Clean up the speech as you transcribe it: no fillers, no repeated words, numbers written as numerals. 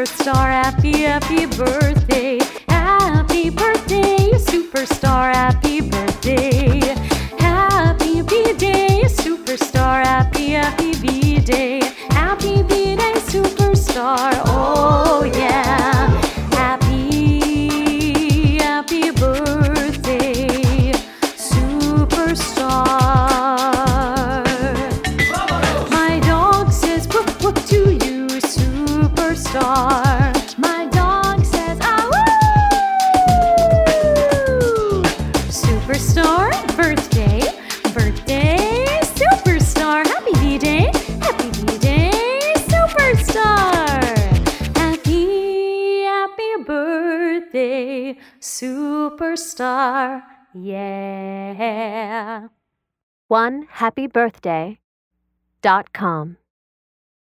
superstar. Happy, happy birthday. Happy birthday, superstar. Happy birthday. Happy B-Day, superstar. Happy, happy B-Day. Happy B-Day, superstar. Oh yeah. Happy, happy birthday, superstar. My dog says whoop whoop to you, superstar. My dog says ah woo. Superstar, birthday, birthday, superstar. Happy B-Day, happy B-Day, superstar. Happy, happy birthday, superstar. Yeah. OneHappyBirthday.com